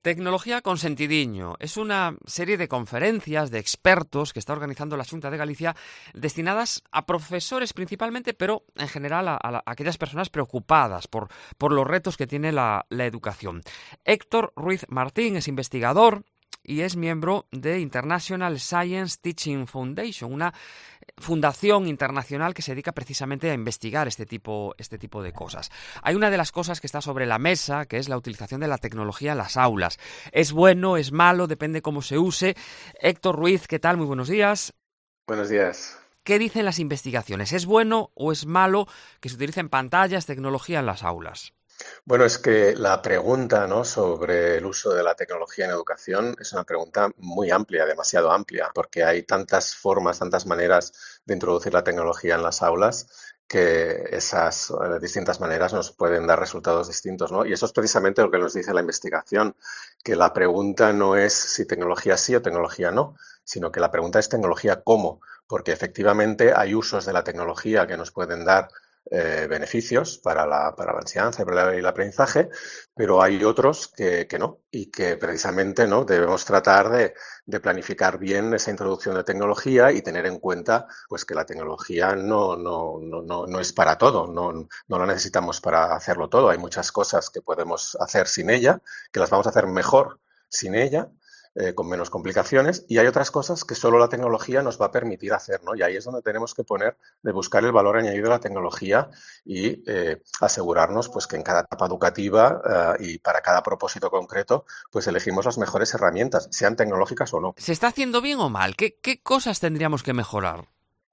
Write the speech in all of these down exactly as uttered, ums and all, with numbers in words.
Tecnología con sentidiño es una serie de conferencias de expertos que está organizando la Xunta de Galicia destinadas a profesores principalmente, pero en general a, a, la, a aquellas personas preocupadas por, por los retos que tiene la, la educación. Héctor Ruiz Martín es investigador y es miembro de International Science Teaching Foundation, una fundación internacional que se dedica precisamente a investigar este tipo, este tipo de cosas. Hay una de las cosas que está sobre la mesa, que es la utilización de la tecnología en las aulas. ¿Es bueno, es malo? Depende cómo se use. Héctor Ruiz, ¿qué tal? Muy buenos días. Buenos días. ¿Qué dicen las investigaciones? ¿Es bueno o es malo que se utilicen pantallas, tecnología en las aulas? Bueno, es que la pregunta, ¿no?, sobre el uso de la tecnología en educación es una pregunta muy amplia, demasiado amplia, porque hay tantas formas, tantas maneras de introducir la tecnología en las aulas que esas eh, distintas maneras nos pueden dar resultados distintos, ¿no? Y eso es precisamente lo que nos dice la investigación, que la pregunta no es si tecnología sí o tecnología no, sino que la pregunta es tecnología cómo, porque efectivamente hay usos de la tecnología que nos pueden dar Eh, beneficios para la, para la enseñanza y para el aprendizaje, pero hay otros que, que no, y que precisamente no debemos tratar de, de planificar bien esa introducción de tecnología y tener en cuenta pues que la tecnología no, no, no, no, no es para todo, no, no la necesitamos para hacerlo todo. Hay muchas cosas que podemos hacer sin ella, que las vamos a hacer mejor sin ella, Eh, con menos complicaciones, y hay otras cosas que solo la tecnología nos va a permitir hacer, ¿no? Y ahí es donde tenemos que poner, de buscar el valor añadido de la tecnología y eh, asegurarnos pues que en cada etapa educativa eh, y para cada propósito concreto, pues elegimos las mejores herramientas, sean tecnológicas o no. ¿Se está haciendo bien o mal? ¿Qué, qué cosas tendríamos que mejorar?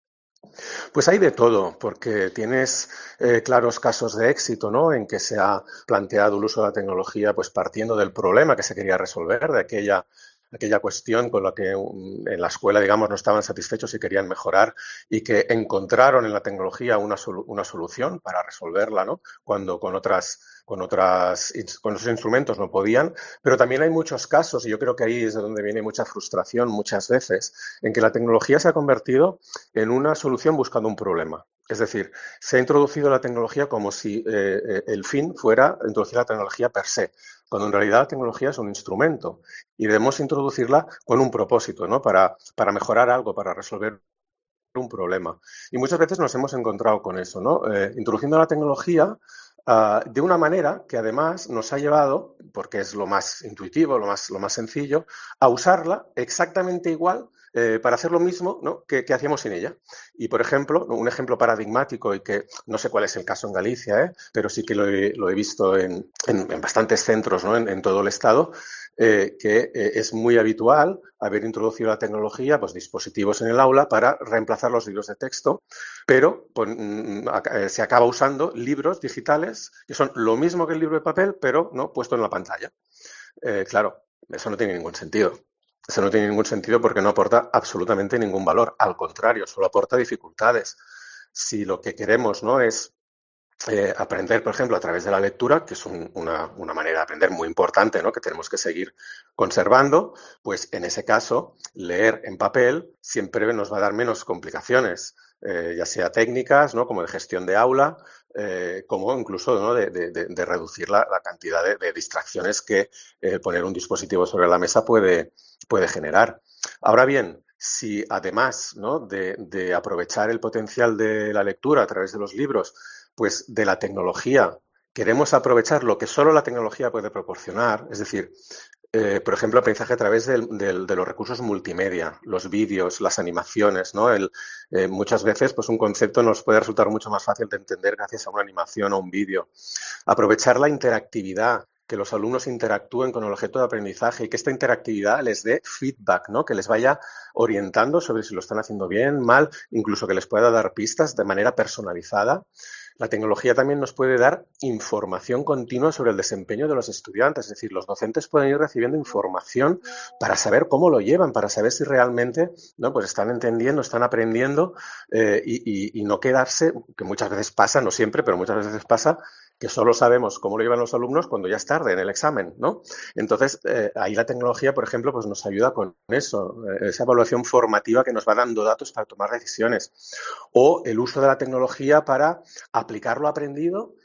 Pues hay de todo, porque tienes eh, claros casos de éxito, ¿no?, en que se ha planteado el uso de la tecnología pues partiendo del problema que se quería resolver, de aquella aquella cuestión con la que um, en la escuela, digamos, no estaban satisfechos y querían mejorar, y que encontraron en la tecnología una, solu una solución para resolverla, ¿no?, cuando con otras con otras con otros instrumentos no podían. Pero también hay muchos casos, y yo creo que ahí es de donde viene mucha frustración muchas veces, en que la tecnología se ha convertido en una solución buscando un problema. Es decir, se ha introducido la tecnología como si eh, el fin fuera introducir la tecnología per se, cuando en realidad la tecnología es un instrumento y debemos introducirla con un propósito, ¿no?, para, para mejorar algo, para resolver un problema. Y muchas veces nos hemos encontrado con eso, ¿no?, eh, introduciendo la tecnología uh, de una manera que además nos ha llevado, porque es lo más intuitivo, lo más, lo más sencillo, a usarla exactamente igual Eh, para hacer lo mismo, ¿no?, que, que hacíamos sin ella. Y, por ejemplo, un ejemplo paradigmático, y que no sé cuál es el caso en Galicia, ¿eh?, pero sí que lo he, lo he visto en, en, en bastantes centros, ¿no?, en, en todo el estado, eh, que eh, es muy habitual haber introducido la tecnología, pues dispositivos en el aula para reemplazar los libros de texto, pero pues, eh, se acaba usando libros digitales que son lo mismo que el libro de papel, pero no puesto en la pantalla. Eh, claro, eso no tiene ningún sentido. Eso no tiene ningún sentido porque no aporta absolutamente ningún valor. Al contrario, solo aporta dificultades. Si lo que queremos, ¿no?, es eh, aprender, por ejemplo, a través de la lectura, que es un, una, una manera de aprender muy importante, ¿no?, que tenemos que seguir conservando, pues en ese caso, leer en papel siempre nos va a dar menos complicaciones, eh, ya sea técnicas, ¿no?, como de gestión de aula, eh, como incluso, ¿no?, de, de, de reducir la, la cantidad de, de distracciones que eh, poner un dispositivo sobre la mesa puede, puede generar. Ahora bien, si además, ¿no?, de, de aprovechar el potencial de la lectura a través de los libros, pues de la tecnología queremos aprovechar lo que solo la tecnología puede proporcionar, es decir, eh, por ejemplo, aprendizaje a través del, del, de los recursos multimedia, los vídeos, las animaciones, ¿no? El, eh, muchas veces pues un concepto nos puede resultar mucho más fácil de entender gracias a una animación o un vídeo. Aprovechar la interactividad, que los alumnos interactúen con el objeto de aprendizaje y que esta interactividad les dé feedback, ¿no?, que les vaya orientando sobre si lo están haciendo bien, mal, incluso que les pueda dar pistas de manera personalizada. La tecnología también nos puede dar información continua sobre el desempeño de los estudiantes, es decir, los docentes pueden ir recibiendo información para saber cómo lo llevan, para saber si realmente, ¿no?, pues están entendiendo, están aprendiendo, eh, y, y, y no quedarse, que muchas veces pasa, no siempre, pero muchas veces pasa, que solo sabemos cómo lo llevan los alumnos cuando ya es tarde en el examen, ¿no? Entonces, eh, ahí la tecnología, por ejemplo, pues nos ayuda con eso, eh, esa evaluación formativa que nos va dando datos para tomar decisiones. O el uso de la tecnología para aplicar lo aprendido,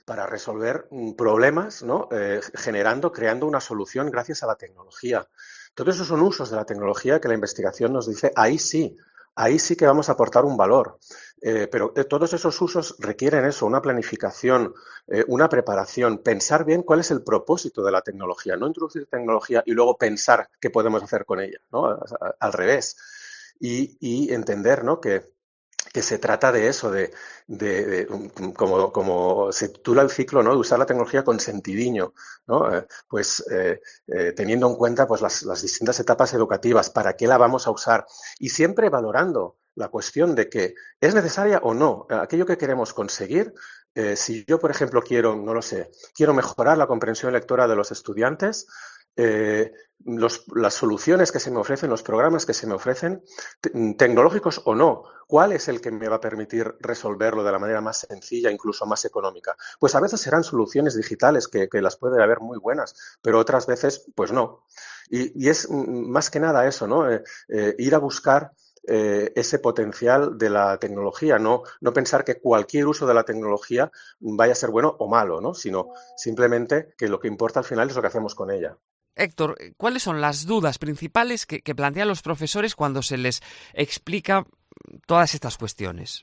para resolver mm, problemas, ¿no? Eh, generando, creando una solución gracias a la tecnología. Todos esos son usos de la tecnología que la investigación nos dice, ahí sí, ahí sí que vamos a aportar un valor. Eh, pero eh, todos esos usos requieren eso, una planificación, eh, una preparación, pensar bien cuál es el propósito de la tecnología, no introducir tecnología y luego pensar qué podemos hacer con ella, ¿no? Al revés. Y, y entender, ¿no? que que se trata de eso, de, de, de como, como se titula el ciclo, ¿no? De usar la tecnología con sentidiño, ¿no? Eh, pues eh, eh, teniendo en cuenta pues, las, las distintas etapas educativas, para qué la vamos a usar y siempre valorando la cuestión de que es necesaria o no aquello que queremos conseguir. Eh, si yo, por ejemplo, quiero, no lo sé, quiero mejorar la comprensión lectora de los estudiantes, eh, los, las soluciones que se me ofrecen, los programas que se me ofrecen, te, tecnológicos o no, ¿cuál es el que me va a permitir resolverlo de la manera más sencilla, incluso más económica? Pues a veces serán soluciones digitales que, que las puede haber muy buenas, pero otras veces, pues no. Y, y es más que nada eso, ¿no? Eh, eh, ir a buscar eh, ese potencial de la tecnología, no, no pensar que cualquier uso de la tecnología vaya a ser bueno o malo, ¿no? Sino simplemente que lo que importa al final es lo que hacemos con ella. Héctor, ¿cuáles son las dudas principales que, que plantean los profesores cuando se les explica todas estas cuestiones?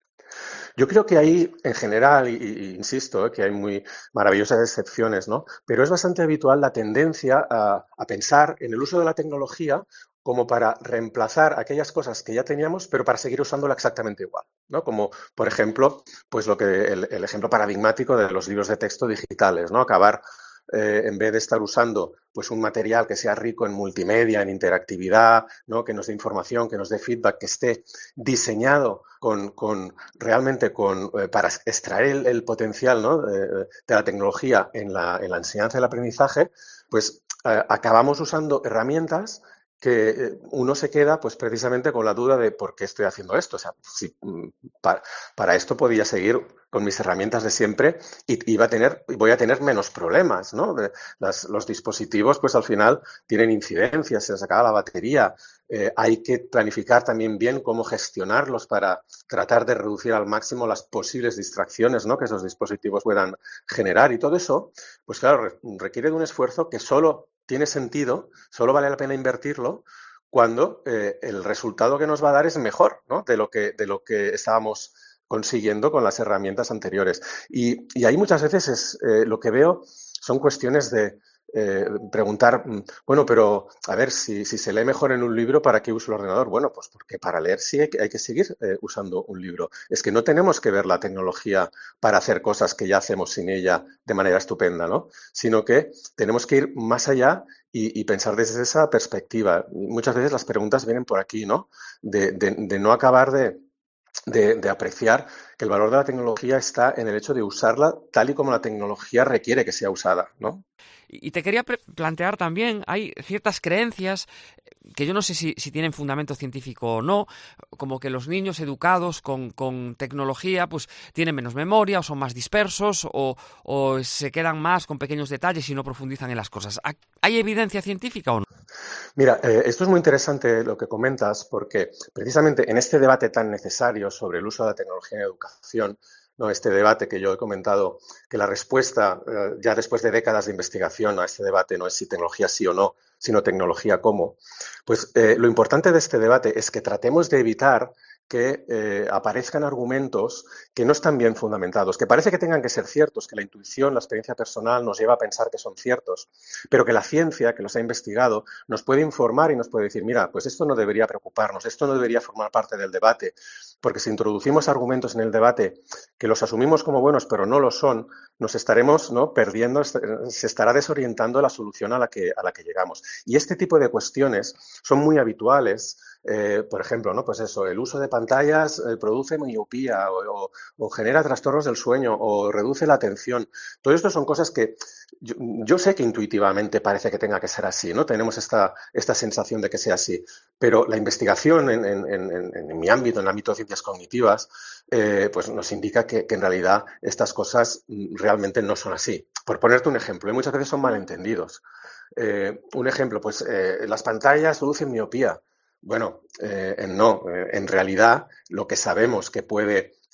Yo creo que hay, en general, y, y insisto, eh, que hay muy maravillosas excepciones, ¿no? Pero es bastante habitual la tendencia a, a pensar en el uso de la tecnología como para reemplazar aquellas cosas que ya teníamos, pero para seguir usándola exactamente igual, ¿no? Como, por ejemplo, pues lo que el, el ejemplo paradigmático de los libros de texto digitales, ¿no? Acabar eh, en vez de estar usando pues un material que sea rico en multimedia, en interactividad, ¿no? Que nos dé información, que nos dé feedback, que esté diseñado con, con realmente con, eh, para extraer el, el potencial, ¿no? eh, de la tecnología en la, en la enseñanza y el aprendizaje, pues eh, acabamos usando herramientas que eh, uno se queda pues precisamente con la duda de por qué estoy haciendo esto. O sea, si, para, para esto podía seguir con mis herramientas de siempre y iba a tener, voy a tener menos problemas, ¿no? Las, los dispositivos, pues al final tienen incidencias, se les acaba la batería. Eh, hay que planificar también bien cómo gestionarlos para tratar de reducir al máximo las posibles distracciones, ¿no? Que esos dispositivos puedan generar. Y todo eso, pues claro, requiere de un esfuerzo que solo tiene sentido, solo vale la pena invertirlo cuando eh, el resultado que nos va a dar es mejor, ¿no? de, lo que, de lo que estábamos consiguiendo con las herramientas anteriores. Y, y ahí muchas veces es, eh, lo que veo son cuestiones de eh, preguntar, bueno, pero a ver, si, si, se lee mejor en un libro, ¿para qué uso el ordenador? Bueno, pues porque para leer sí hay que, hay que seguir eh, usando un libro. Es que no tenemos que ver la tecnología para hacer cosas que ya hacemos sin ella de manera estupenda, ¿no? Sino que tenemos que ir más allá y, y pensar desde esa perspectiva. Muchas veces las preguntas vienen por aquí, ¿no? De, de, de no acabar de De, de, apreciar que el valor de la tecnología está en el hecho de usarla tal y como la tecnología requiere que sea usada, ¿no? Y te quería plantear también, hay ciertas creencias que yo no sé si, si tienen fundamento científico o no, como que los niños educados con, con tecnología pues tienen menos memoria o son más dispersos o, o se quedan más con pequeños detalles y no profundizan en las cosas. ¿Hay evidencia científica o no? Mira, eh, esto es muy interesante lo que comentas porque precisamente en este debate tan necesario sobre el uso de la tecnología en educación, ¿no? Este debate que yo he comentado, que la respuesta, eh, ya después de décadas de investigación a este debate, no es si tecnología sí o no, sino tecnología cómo, pues eh, lo importante de este debate es que tratemos de evitar que eh, aparezcan argumentos que no están bien fundamentados, que parece que tengan que ser ciertos, que la intuición, la experiencia personal nos lleva a pensar que son ciertos, pero que la ciencia, que los ha investigado, nos puede informar y nos puede decir, mira, pues esto no debería preocuparnos, esto no debería formar parte del debate, porque si introducimos argumentos en el debate que los asumimos como buenos pero no lo son, nos estaremos, ¿no? perdiendo, se estará desorientando la solución a la que, a la que llegamos. Y este tipo de cuestiones son muy habituales. Eh, por ejemplo, ¿no? Pues eso, el uso de pantallas eh, produce miopía o, o, o genera trastornos del sueño o reduce la atención. Todo esto son cosas que yo, yo sé que intuitivamente parece que tenga que ser así, ¿no? Tenemos esta, esta sensación de que sea así, pero la investigación en, en, en, en mi ámbito, en el ámbito de ciencias cognitivas, eh, pues nos indica que, que en realidad estas cosas realmente no son así. Por ponerte un ejemplo, ¿eh? Muchas veces son malentendidos. Eh, un ejemplo, pues eh, las pantallas producen miopía. Bueno, eh, no, eh, en realidad lo que sabemos que puede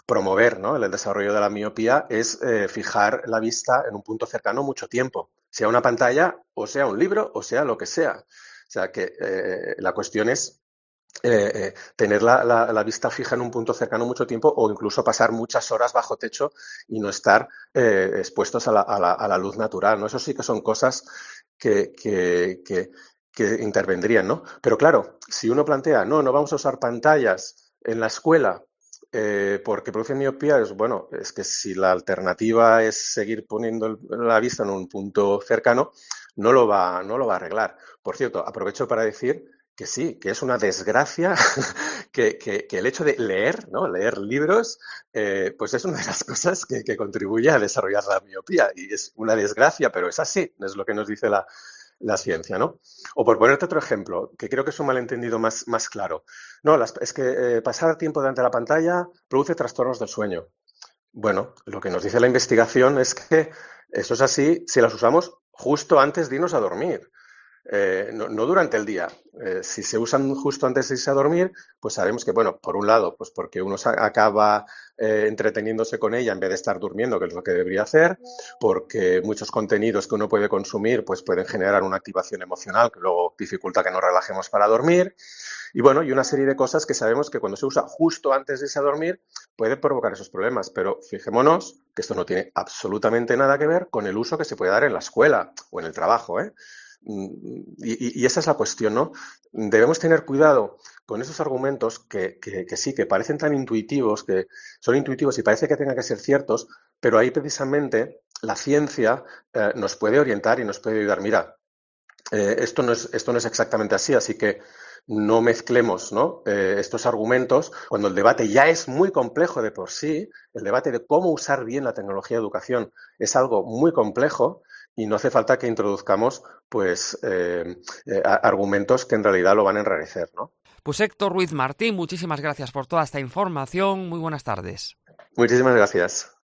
promover, ¿no?, el desarrollo de la miopía es eh, fijar la vista en un punto cercano mucho tiempo, sea una pantalla o sea un libro o sea lo que sea. O sea que eh, la cuestión es eh, eh, tener la, la, la, vista fija en un punto cercano mucho tiempo o incluso pasar muchas horas bajo techo y no estar eh, expuestos a la, a, la, a la luz natural, ¿no? Eso sí que son cosas que, que, que, que intervendrían, ¿no? Pero claro, si uno plantea, no, no vamos a usar pantallas en la escuela eh, porque producen miopía, es bueno, es que si la alternativa es seguir poniendo el, la vista en un punto cercano, no lo va, no lo va a arreglar. Por cierto, aprovecho para decir que sí, que es una desgracia que, que, que el hecho de leer, ¿no?, leer libros, eh, pues es una de las cosas que, que contribuye a desarrollar la miopía. Y es una desgracia, pero es así, es lo que nos dice la, la ciencia, ¿no? O por ponerte otro ejemplo, que creo que es un malentendido más, más claro. No, las, es que eh, pasar tiempo delante de la pantalla produce trastornos del sueño. Bueno, lo que nos dice la investigación es que eso es así si las usamos justo antes de irnos a dormir. Eh, no, no durante el día. Eh, si se usan justo antes de irse a dormir, pues sabemos que, bueno, por un lado, pues porque uno acaba eh, entreteniéndose con ella en vez de estar durmiendo, que es lo que debería hacer, porque muchos contenidos que uno puede consumir, pues pueden generar una activación emocional que luego dificulta que nos relajemos para dormir. Y bueno, y una serie de cosas que sabemos que cuando se usa justo antes de irse a dormir puede provocar esos problemas. Pero fijémonos que esto no tiene absolutamente nada que ver con el uso que se puede dar en la escuela o en el trabajo, ¿eh? Y, y esa es la cuestión, ¿no? Debemos tener cuidado con esos argumentos que, que, que sí, que parecen tan intuitivos, que son intuitivos y parece que tengan que ser ciertos, pero ahí precisamente la ciencia eh, nos puede orientar y nos puede ayudar. Mira, eh, esto, no es, esto no es exactamente así, así que no mezclemos, ¿no?, eh, estos argumentos cuando el debate ya es muy complejo de por sí. El debate de cómo usar bien la tecnología de educación es algo muy complejo y no hace falta que introduzcamos pues eh, eh, argumentos que en realidad lo van a enrarecer, ¿no? Pues Héctor Ruiz Martín, muchísimas gracias por toda esta información. Muy buenas tardes. Muchísimas gracias.